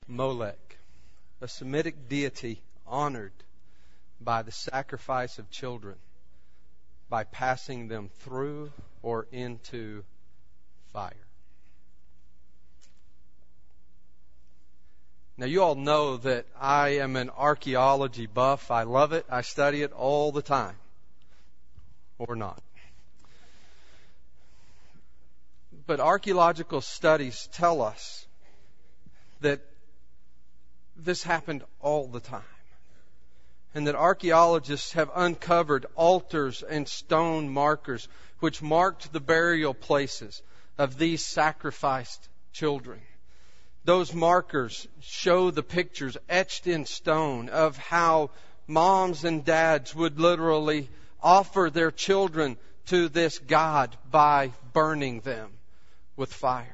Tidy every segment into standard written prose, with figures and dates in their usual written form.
Molech, a Semitic deity honored by the sacrifice of children by passing them through or into fire. Now, you all know that I am an archaeology buff. I love it. I study it all the time. Or not. But archaeological studies tell us that this happened all the time. And that archaeologists have uncovered altars and stone markers which marked the burial places of these sacrificed children. Those markers show the pictures etched in stone of how moms and dads would literally offer their children to this god by burning them with fire.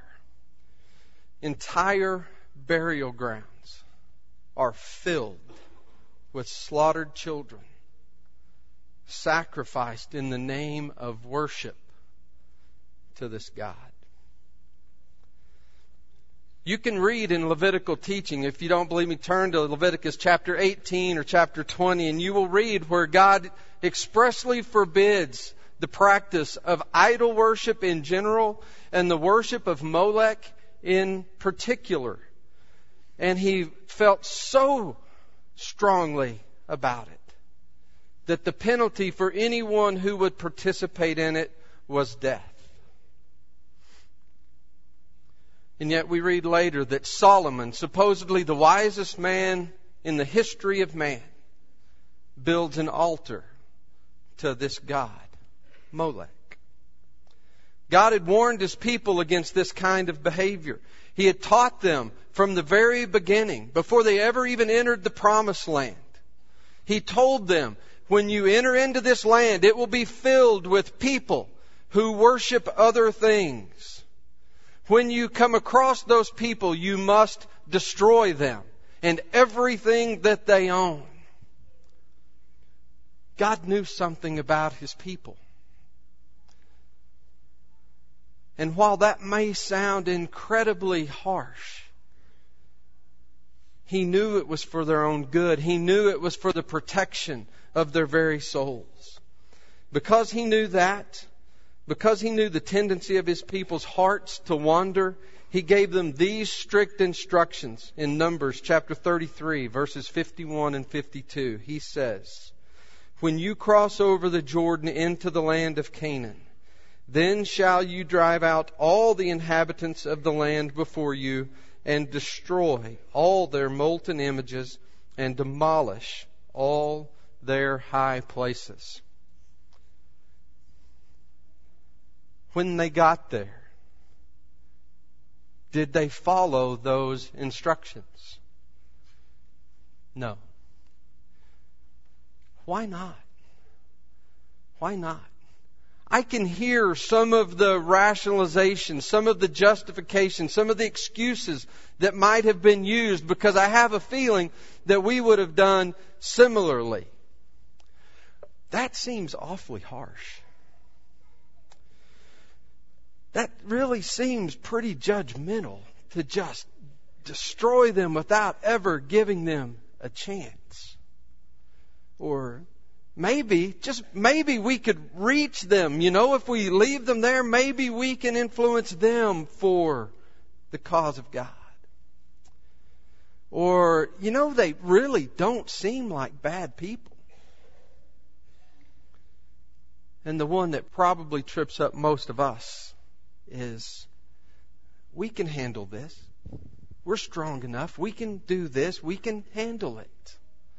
Entire burial grounds are filled with slaughtered children, sacrificed in the name of worship to this god. You can read in Levitical teaching. If you don't believe me, turn to Leviticus chapter 18 or chapter 20, and you will read where God expressly forbids the practice of idol worship in general and the worship of Molech in particular. And He felt so strongly about it that the penalty for anyone who would participate in it was death. And yet we read later that Solomon, supposedly the wisest man in the history of man, builds an altar to this god, Molech. God had warned His people against this kind of behavior. He had taught them from the very beginning, before they ever even entered the promised land. He told them, when you enter into this land, it will be filled with people who worship other things. When you come across those people, you must destroy them and everything that they own. God knew something about His people. And while that may sound incredibly harsh, He knew it was for their own good. He knew it was for the protection of their very souls. Because He knew that, because He knew the tendency of His people's hearts to wander, He gave them these strict instructions in Numbers chapter 33, verses 51 and 52. He says, "When you cross over the Jordan into the land of Canaan, then shall you drive out all the inhabitants of the land before you and destroy all their molten images and demolish all their high places." When they got there, did they follow those instructions? No. Why not? Why not? I can hear some of the rationalization, some of the justification, some of the excuses that might have been used, because I have a feeling that we would have done similarly. That seems awfully harsh. That really seems pretty judgmental, to just destroy them without ever giving them a chance. Or maybe, just maybe we could reach them. If we leave them there, maybe we can influence them for the cause of God. Or, they really don't seem like bad people. And the one that probably trips up most of us is, we can handle this. We're strong enough. We can do this. We can handle it.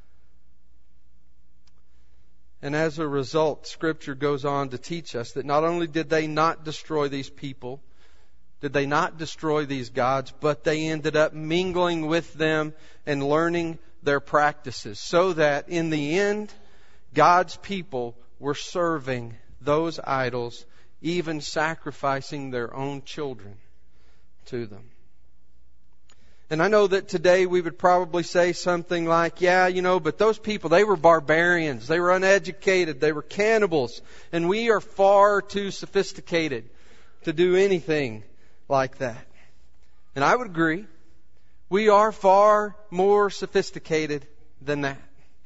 And as a result, Scripture goes on to teach us that not only did they not destroy these people, did they not destroy these gods, but they ended up mingling with them and learning their practices, so that in the end, God's people were serving those idols, even sacrificing their own children to them. And I know that today we would probably say something like, but those people, they were barbarians, they were uneducated, they were cannibals, and we are far too sophisticated to do anything like that. And I would agree. We are far more sophisticated than that.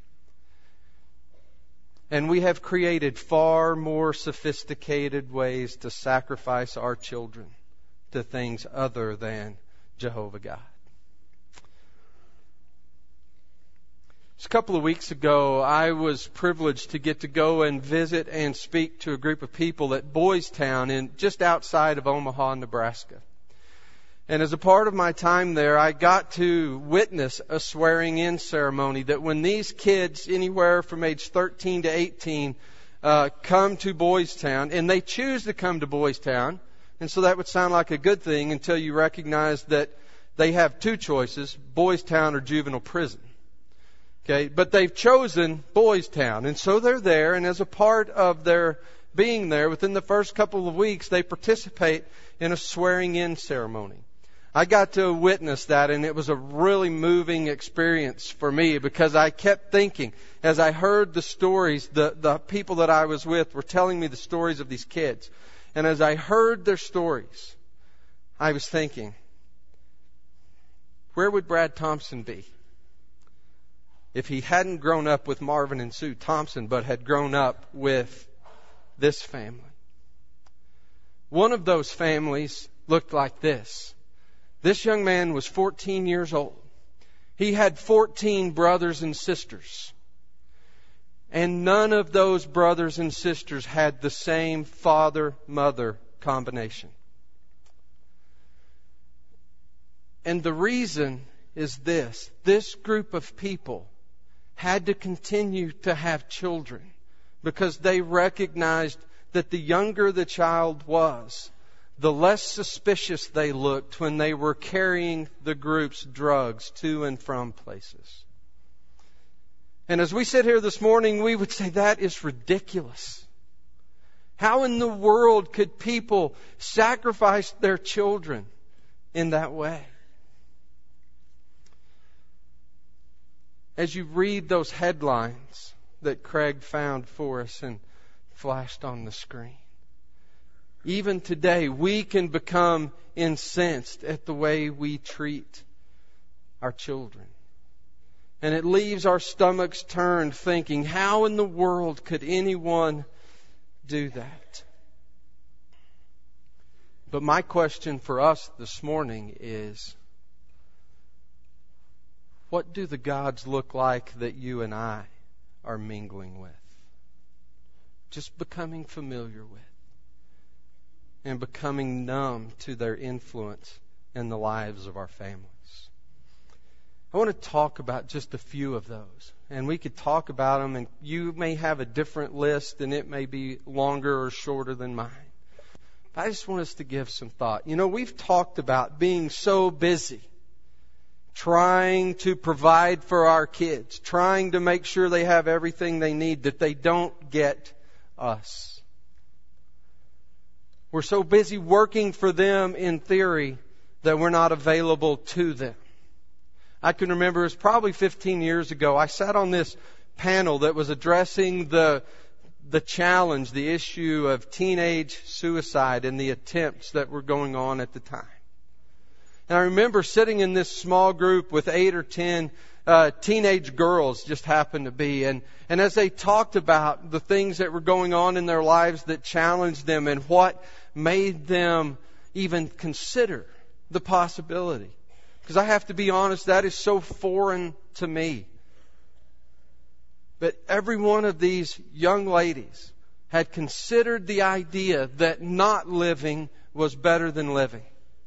And we have created far more sophisticated ways to sacrifice our children to things other than Jehovah God. Just a couple of weeks ago, I was privileged to get to go and visit and speak to a group of people at Boys Town just outside of Omaha, Nebraska. And as a part of my time there, I got to witness a swearing-in ceremony that when these kids, anywhere from age 13 to 18, come to Boys Town, and they choose to come to Boys Town, and so that would sound like a good thing until you recognize that they have two choices, Boys Town or juvenile prison. Okay, but they've chosen Boys Town, and so they're there, and as a part of their being there, within the first couple of weeks, they participate in a swearing-in ceremony. I got to witness that, and it was a really moving experience for me because I kept thinking, as I heard the stories, the people that I was with were telling me the stories of these kids. And as I heard their stories, I was thinking, where would Brad Thompson be if he hadn't grown up with Marvin and Sue Thompson, but had grown up with this family? One of those families looked like this. This young man was 14 years old. He had 14 brothers and sisters. And none of those brothers and sisters had the same father-mother combination. And the reason is this. This group of people had to continue to have children because they recognized that the younger the child was, the less suspicious they looked when they were carrying the group's drugs to and from places. And as we sit here this morning, we would say that is ridiculous. How in the world could people sacrifice their children in that way? As you read those headlines that Craig found for us and flashed on the screen, even today, we can become incensed at the way we treat our children. And it leaves our stomachs turned thinking, how in the world could anyone do that? But my question for us this morning is, what do the gods look like that you and I are mingling with? Just becoming familiar with. And becoming numb to their influence in the lives of our families. I want to talk about just a few of those. And we could talk about them, and you may have a different list, and it may be longer or shorter than mine. But I just want us to give some thought. You know, we've talked about being so busy, trying to provide for our kids, trying to make sure they have everything they need, that they don't get us. We're so busy working for them in theory that we're not available to them. I can remember it was probably 15 years ago. I sat on this panel that was addressing the challenge, the issue of teenage suicide and the attempts that were going on at the time. And I remember sitting in this small group with 8 or 10 teenage girls just happened to be. And as they talked about the things that were going on in their lives that challenged them and what made them even consider the possibility. Because I have to be honest, that is so foreign to me. But every one of these young ladies had considered the idea that not living was better than living.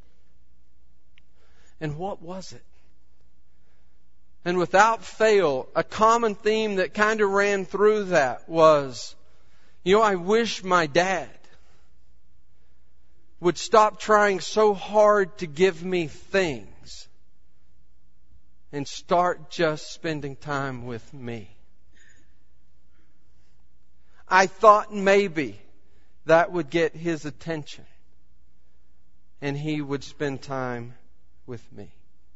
And what was it? And without fail, a common theme that kind of ran through that was, I wish my dad would stop trying so hard to give me things and start just spending time with me. I thought maybe that would get his attention and he would spend time with me.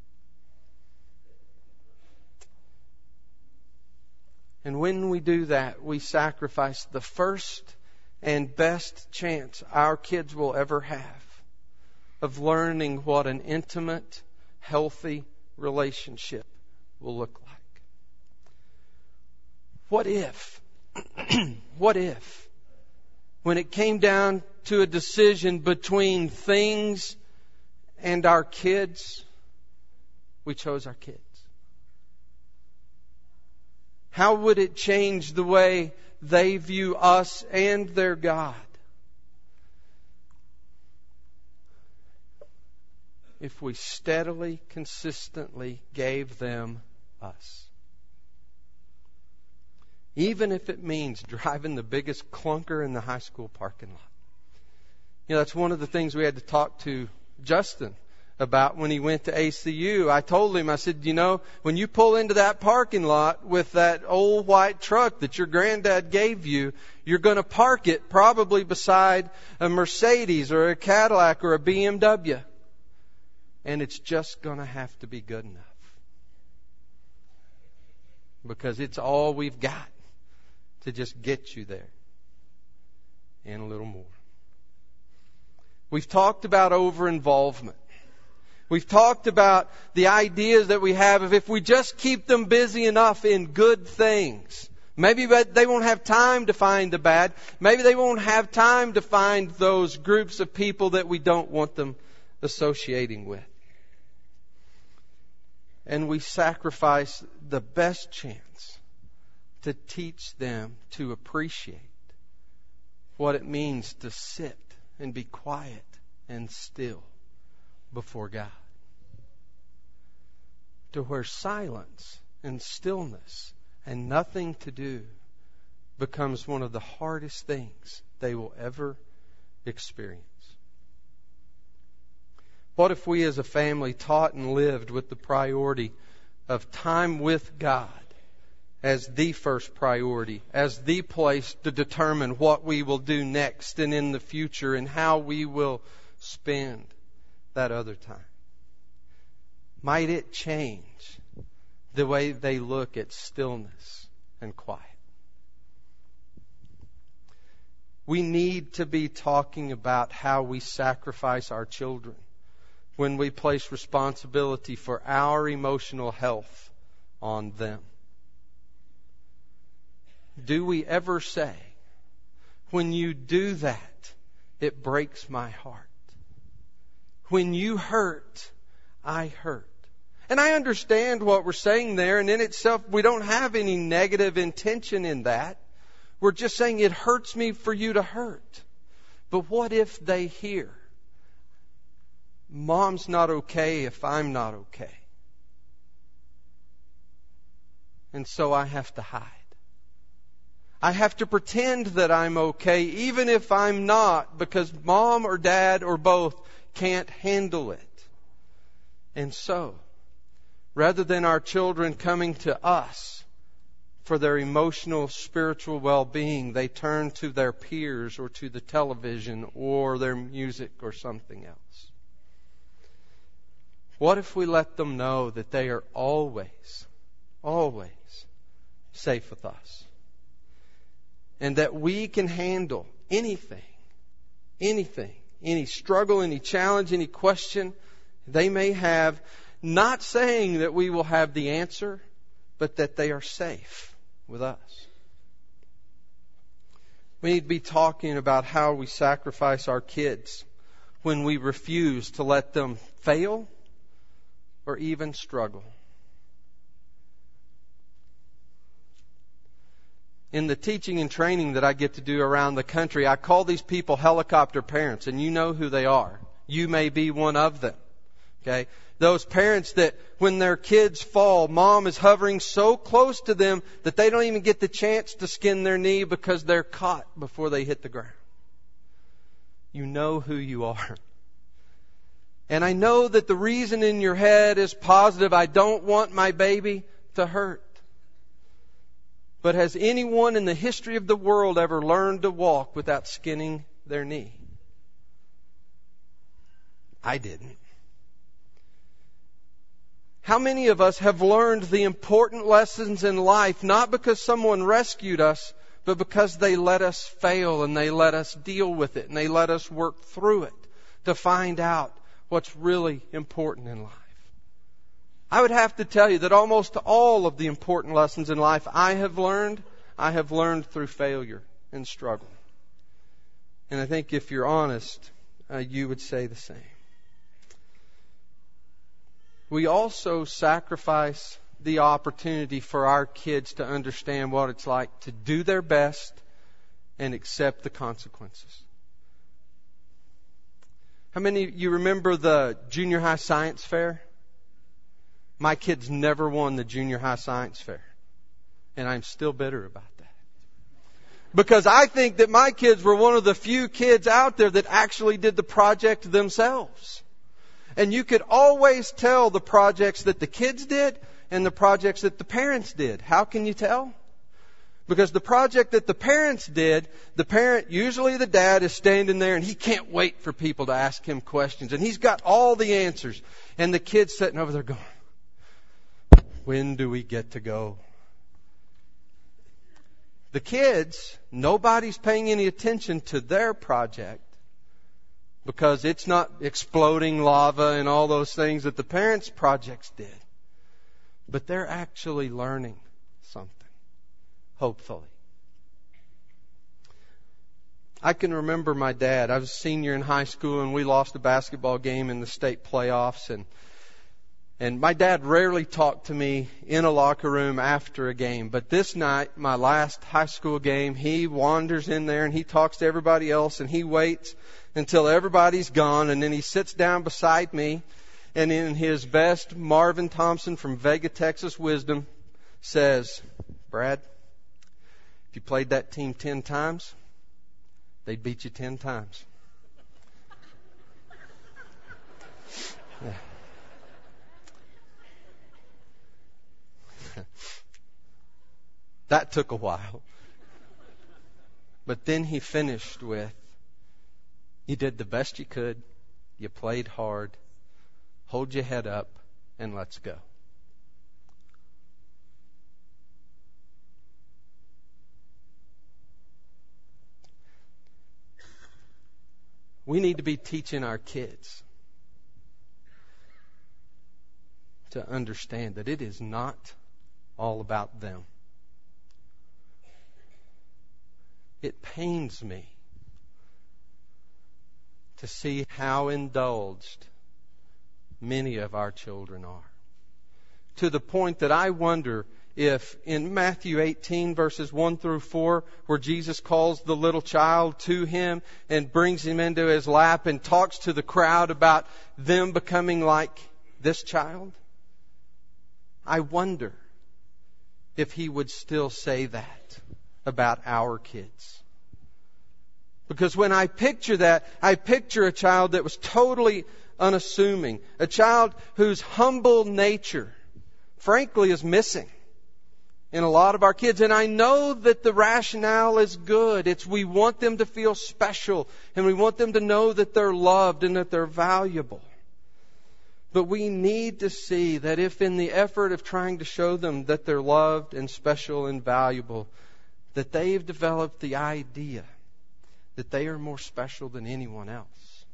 And when we do that, we sacrifice the first and best chance our kids will ever have of learning what an intimate, healthy relationship will look like. What if, when it came down to a decision between things and our kids, we chose our kids? How would it change the way they view us and their God if we steadily, consistently gave them us? Even if it means driving the biggest clunker in the high school parking lot. You know, that's one of the things we had to talk to Justin about when he went to ACU. I told him, I said, you know, when you pull into that parking lot with that old white truck that your granddad gave you, you're going to park it probably beside a Mercedes or a Cadillac or a BMW. And it's just going to have to be good enough. Because it's all we've got to just get you there. And a little more. We've talked about over-involvement. We've talked about the ideas that we have of if we just keep them busy enough in good things. Maybe they won't have time to find the bad. Maybe they won't have time to find those groups of people that we don't want them associating with. And we sacrifice the best chance to teach them to appreciate what it means to sit and be quiet and still before God. To where silence and stillness and nothing to do becomes one of the hardest things they will ever experience. What if we as a family taught and lived with the priority of time with God as the first priority, as the place to determine what we will do next and in the future and how we will spend that other time? Might it change the way they look at stillness and quiet? We need to be talking about how we sacrifice our children when we place responsibility for our emotional health on them. Do we ever say, when you do that, it breaks my heart? When you hurt, I hurt. And I understand what we're saying there, and in itself, we don't have any negative intention in that. We're just saying it hurts me for you to hurt. But what if they hear, Mom's not okay if I'm not okay? And so I have to hide. I have to pretend that I'm okay, even if I'm not, because Mom or Dad or both can't handle it. And so, rather than our children coming to us for their emotional, spiritual well-being, they turn to their peers or to the television or their music or something else. What if we let them know that they are always, always safe with us? And that we can handle anything, any struggle, any challenge, any question they may have, not saying that we will have the answer, but that they are safe with us. We need to be talking about how we sacrifice our kids when we refuse to let them fail or even struggle. In the teaching and training that I get to do around the country, I call these people helicopter parents, and you know who they are. You may be one of them. Okay? Those parents that when their kids fall, Mom is hovering so close to them that they don't even get the chance to skin their knee because they're caught before they hit the ground. You know who you are. And I know that the reason in your head is positive. I don't want my baby to hurt. But has anyone in the history of the world ever learned to walk without skinning their knee? I didn't. How many of us have learned the important lessons in life not because someone rescued us, but because they let us fail and they let us deal with it and they let us work through it to find out what's really important in life? I would have to tell you that almost all of the important lessons in life I have learned through failure and struggle. And I think if you're honest, you would say the same. We also sacrifice the opportunity for our kids to understand what it's like to do their best and accept the consequences. How many of you remember the junior high science fair? My kids never won the junior high science fair. And I'm still bitter about that. Because I think that my kids were one of the few kids out there that actually did the project themselves. And you could always tell the projects that the kids did and the projects that the parents did. How can you tell? Because the project that the parents did, the parent, usually the dad, is standing there and he can't wait for people to ask him questions. And he's got all the answers. And the kid's sitting over there going, when do we get to go? The kids, nobody's paying any attention to their project because it's not exploding lava and all those things that the parents' projects did. But they're actually learning something, hopefully. I can remember my dad. I was a senior in high school and we lost a basketball game in the state playoffs. And my dad rarely talked to me in a locker room after a game. But this night, my last high school game, he wanders in there and he talks to everybody else and he waits until everybody's gone. And then he sits down beside me and in his best Marvin Thompson from Vega, Texas wisdom says, Brad, if you played that team 10 times, they'd beat you 10 times. Yeah. That took a while. But then he finished with, you did the best you could, you played hard, hold your head up, and let's go. We need to be teaching our kids to understand that it is not all about them. It pains me to see how indulged many of our children are. To the point that I wonder if in Matthew 18 verses 1 through 4, where Jesus calls the little child to him and brings him into his lap and talks to the crowd about them becoming like this child, I wonder if he would still say that about our kids. Because when I picture that, I picture a child that was totally unassuming. A child whose humble nature, frankly, is missing in a lot of our kids. And I know that the rationale is good. It's we want them to feel special and we want them to know that they're loved and that they're valuable. But we need to see that if in the effort of trying to show them that they're loved and special and valuable, that they've developed the idea that they are more special than anyone else,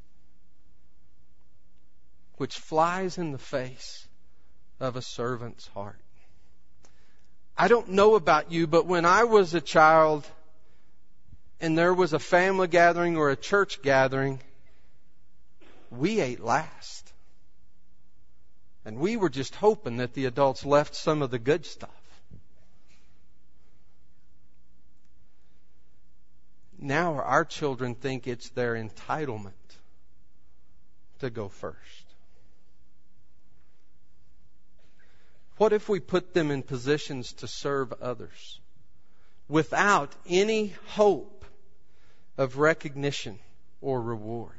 which flies in the face of a servant's heart. I don't know about you, but when I was a child and there was a family gathering or a church gathering, we ate last. And we were just hoping that the adults left some of the good stuff. Now our children think it's their entitlement to go first. What if we put them in positions to serve others without any hope of recognition or reward?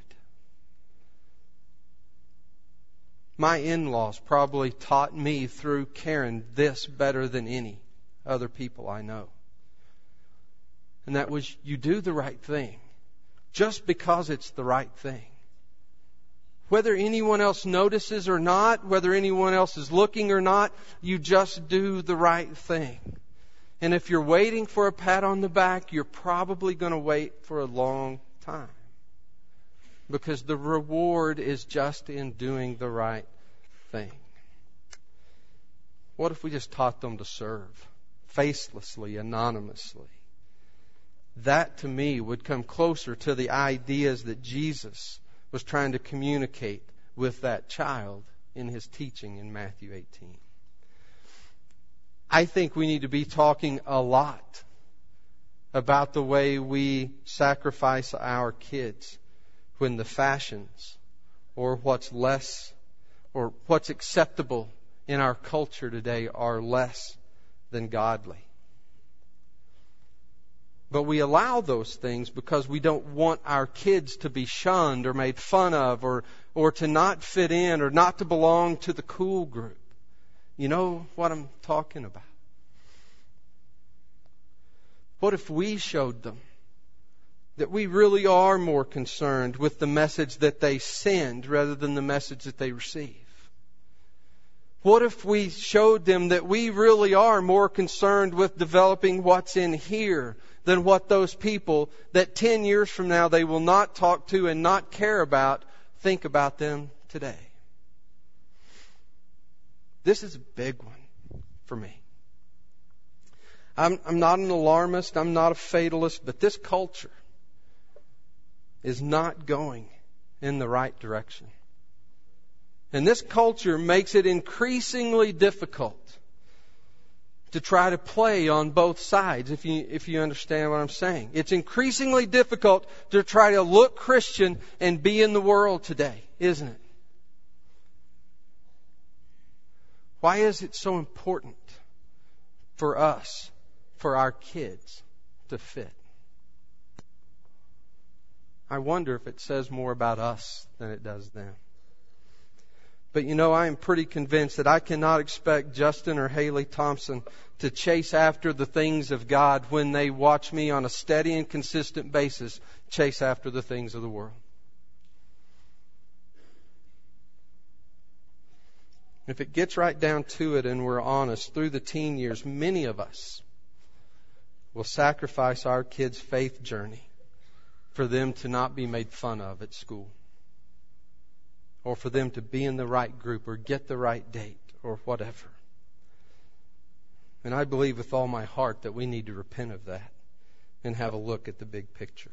My in-laws probably taught me through Karen this better than any other people I know. And that was, you do the right thing just because it's the right thing. Whether anyone else notices or not, whether anyone else is looking or not, you just do the right thing. And if you're waiting for a pat on the back, you're probably going to wait for a long time. Because the reward is just in doing the right thing. What if we just taught them to serve facelessly, anonymously? That, to me, would come closer to the ideas that Jesus was trying to communicate with that child in his teaching in Matthew 18. I think we need to be talking a lot about the way we sacrifice our kids when the fashions or what's less or what's acceptable in our culture today are less than godly. But we allow those things because we don't want our kids to be shunned or made fun of or to not fit in or not to belong to the cool group. You know what I'm talking about? What if we showed them that we really are more concerned with the message that they send rather than the message that they receive? What if we showed them that we really are more concerned with developing what's in here than what those people that 10 years from now they will not talk to and not care about think about them today? This is a big one for me. I'm not an alarmist, I'm not a fatalist, but this culture is not going in the right direction. And this culture makes it increasingly difficult to try to play on both sides, if you understand what I'm saying. It's increasingly difficult to try to look Christian and be in the world today, isn't it? Why is it so important for us, for our kids, to fit? I wonder if it says more about us than it does them. But you know, I am pretty convinced that I cannot expect Justin or Haley Thompson to chase after the things of God when they watch me on a steady and consistent basis chase after the things of the world. If it gets right down to it and we're honest, through the teen years, many of us will sacrifice our kids' faith journey for them to not be made fun of at school, or for them to be in the right group or get the right date or whatever. And I believe with all my heart that we need to repent of that and have a look at the big picture.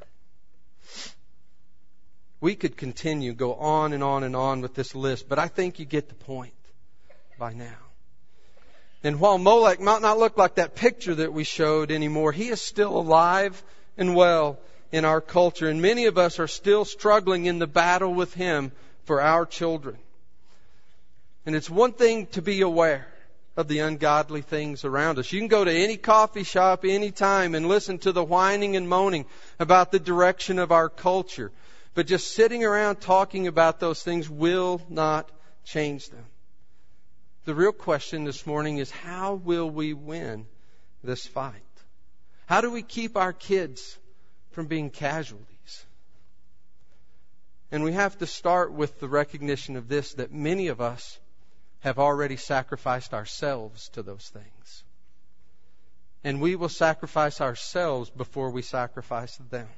We could continue, go on and on and on with this list, but I think you get the point by now. And while Molech might not look like that picture that we showed anymore, he is still alive and well in our culture. And many of us are still struggling in the battle with him for our children. And it's one thing to be aware of the ungodly things around us. You can go to any coffee shop any time and listen to the whining and moaning about the direction of our culture. But just sitting around talking about those things will not change them. The real question this morning is, how will we win this fight? How do we keep our kids from being casualties? And we have to start with the recognition of this, that many of us have already sacrificed ourselves to those things. And we will sacrifice ourselves before we sacrifice them.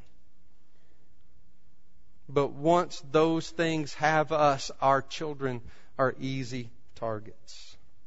But once those things have us, our children are easy targets.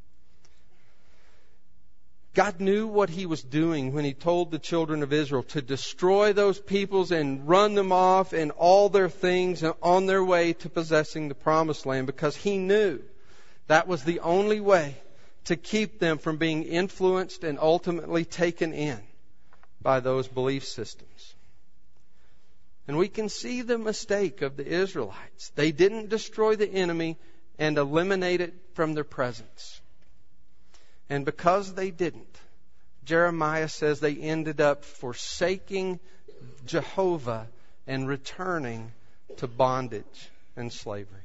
God knew what he was doing when he told the children of Israel to destroy those peoples and run them off and all their things on their way to possessing the promised land, because he knew that was the only way to keep them from being influenced and ultimately taken in by those belief systems. And we can see the mistake of the Israelites. They didn't destroy the enemy and eliminate it from their presence. And because they didn't, Jeremiah says they ended up forsaking Jehovah and returning to bondage and slavery.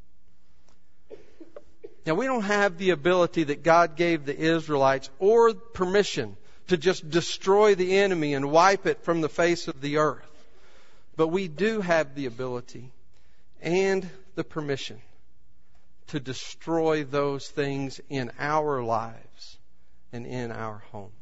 Now, we don't have the ability that God gave the Israelites or permission to just destroy the enemy and wipe it from the face of the earth. But we do have the ability and the permission to destroy those things in our lives and in our homes.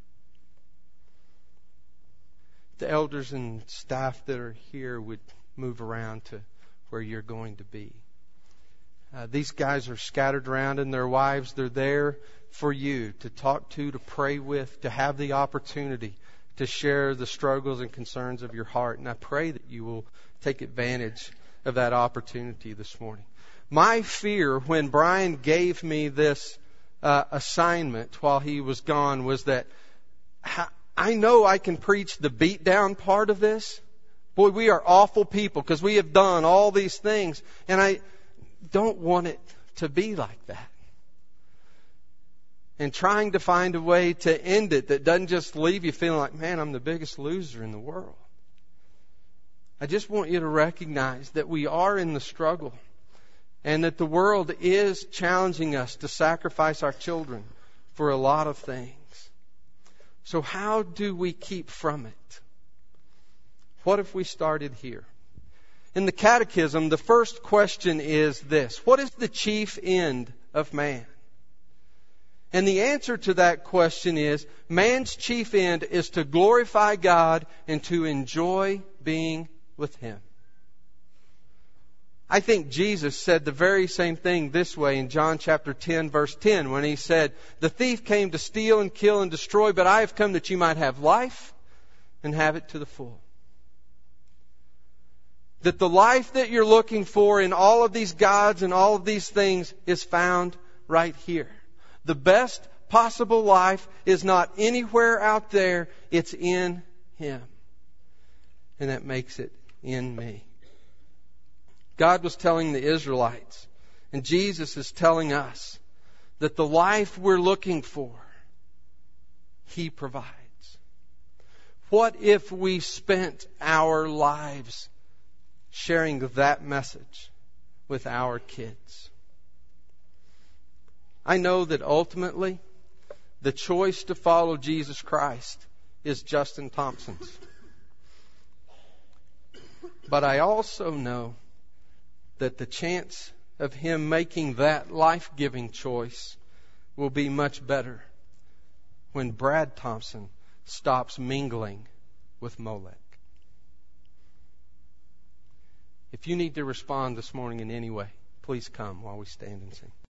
The elders and staff that are here would move around to where you're going to be. These guys are scattered around in their wives. They're there for you to talk to pray with, to have the opportunity to share the struggles and concerns of your heart. And I pray that you will take advantage of that opportunity this morning. My fear when Brian gave me this assignment while he was gone was that I know I can preach the beat down part of this. Boy, we are awful people because we have done all these things. And I don't want it to be like that. And trying to find a way to end it that doesn't just leave you feeling like, man, I'm the biggest loser in the world. I just want you to recognize that we are in the struggle and that the world is challenging us to sacrifice our children for a lot of things. So how do we keep from it? What if we started here? In the Catechism, the first question is this: what is the chief end of man? And the answer to that question is, man's chief end is to glorify God and to enjoy being with Him. I think Jesus said the very same thing this way in John chapter 10, verse 10, when He said, "The thief came to steal and kill and destroy, but I have come that you might have life and have it to the full." That the life that you're looking for in all of these gods and all of these things is found right here. The best possible life is not anywhere out there. It's in Him. And that makes it in me. God was telling the Israelites, and Jesus is telling us, that the life we're looking for, He provides. What if we spent our lives sharing that message with our kids? I know that ultimately the choice to follow Jesus Christ is Justin Thompson's. But I also know that the chance of him making that life-giving choice will be much better when Brad Thompson stops mingling with Molech. If you need to respond this morning in any way, please come while we stand and sing.